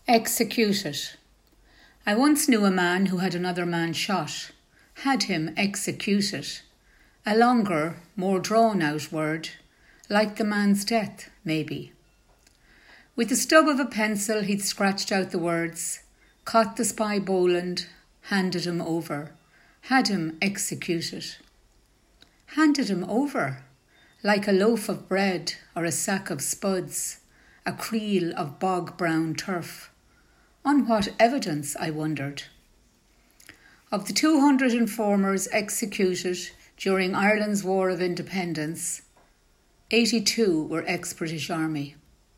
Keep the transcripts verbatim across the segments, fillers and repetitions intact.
Executed. I once knew a man who had another man shot, had him executed. A longer, more drawn-out word, like the man's death, maybe. With the stub of a pencil he'd scratched out the words, caught the spy Boland, handed him over, had him executed. Handed him over, like a loaf of bread or a sack of spuds, a creel of bog-brown turf. On what evidence, I wondered? Of the two hundred informers executed during Ireland's War of Independence, eighty-two were ex-British Army.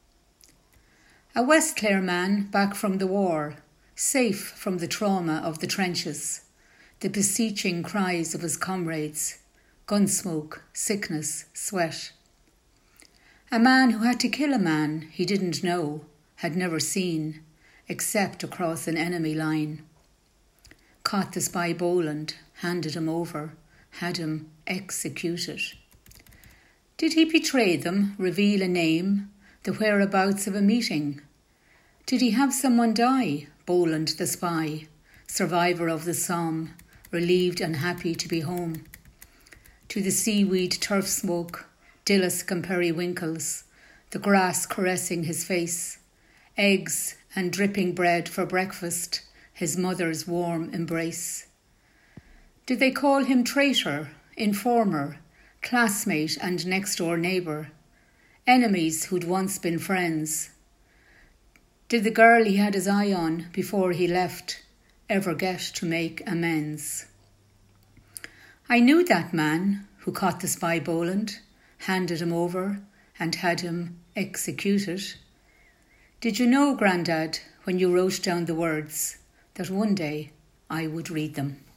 A West Clare man back from the war, safe from the trauma of the trenches, the beseeching cries of his comrades, gunsmoke, sickness, sweat. A man who had to kill a man he didn't know, had never seen, except across an enemy line. Caught the spy Boland, handed him over, had him executed. Did he betray them, reveal a name, the whereabouts of a meeting? Did he have someone die, Boland the spy, survivor of the Somme, relieved and happy to be home? To the seaweed turf smoke, dillis and periwinkles, the grass caressing his face, eggs and dripping bread for breakfast, his mother's warm embrace. Did they call him traitor, informer, classmate and next-door neighbour, enemies who'd once been friends? Did the girl he had his eye on before he left ever get to make amends? I knew that man who caught the spy Boland, handed him over and had him executed. Did you know, Grandad, when you wrote down the words, that one day I would read them?